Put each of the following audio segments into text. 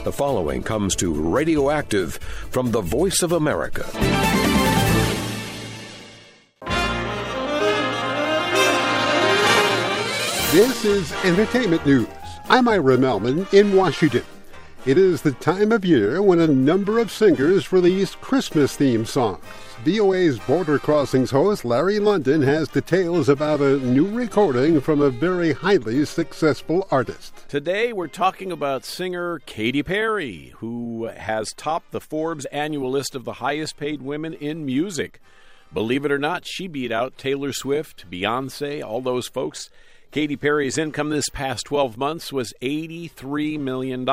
The following comes to Radioactive from the Voice of America. This is Entertainment News. I'm Ira Melman in Washington. It is the time of year when a number of singers release Christmas-themed songs. VOA's Border Crossings host Larry London has details about a new recording from a very highly successful artist. Today we're talking about singer Katy Perry, who has topped the Forbes annual list of the highest paid women in music. Believe it or not, she beat out Taylor Swift, Beyonce, all those folks. Katy Perry's income this past 12 months was $83 million.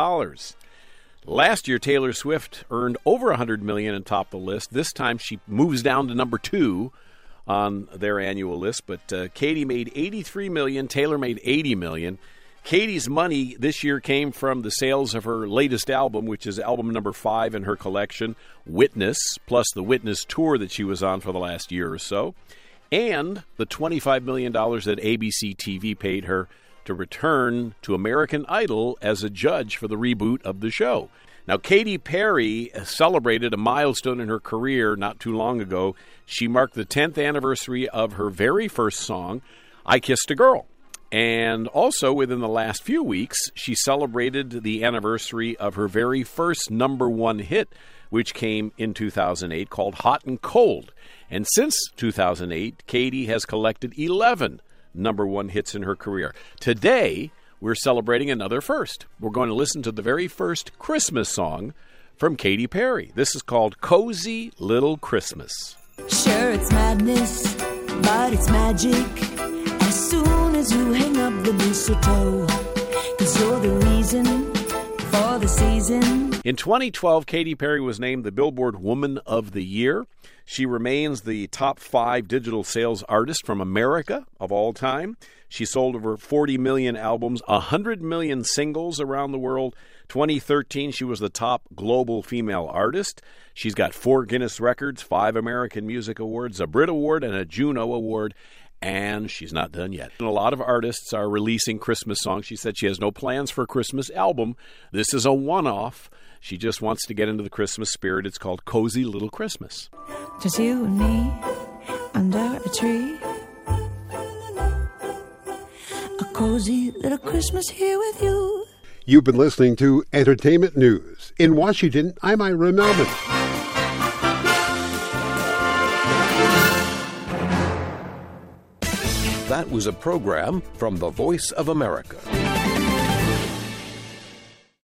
Last year, Taylor Swift earned over $100 million and topped the list. This time, she moves down to number 2 on their annual list. But Katy made $83 million. Taylor made $80 million. Katy's money this year came from the sales of her latest album, which is album number 5 in her collection, Witness, plus the Witness tour that she was on for the last year or so, and the $25 million that ABC TV paid her to return to American Idol as a judge for the reboot of the show. Now, Katy Perry celebrated a milestone in her career not too long ago. She marked the 10th anniversary of her very first song, I Kissed a Girl. And also, within the last few weeks, she celebrated the anniversary of her very first number 1 hit, which came in 2008, called Hot and Cold. And since 2008, Katy has collected 11 number 1 hits in her career. Today, we're celebrating another first. We're going to listen to the very first Christmas song from Katy Perry. This is called Cozy Little Christmas. Sure, it's madness, but it's magic. As soon as you hang up the mistletoe, 'cause you're the reason for the season. In 2012, Katy Perry was named the Billboard Woman of the Year. She remains the top 5 digital sales artist from America of all time. She sold over 40 million albums, 100 million singles around the world. 2013, she was the top global female artist. She's got 4 Guinness records, 5 American Music Awards, a Brit Award, and a Juno Award. And she's not done yet. And a lot of artists are releasing Christmas songs. She said she has no plans for a Christmas album. This is a one-off. She just wants to get into the Christmas spirit. It's called Cozy Little Christmas. Just you and me under a tree. A cozy little Christmas here with you. You've been listening to Entertainment News. In Washington, I'm Ira Melman. That was a program from the Voice of America.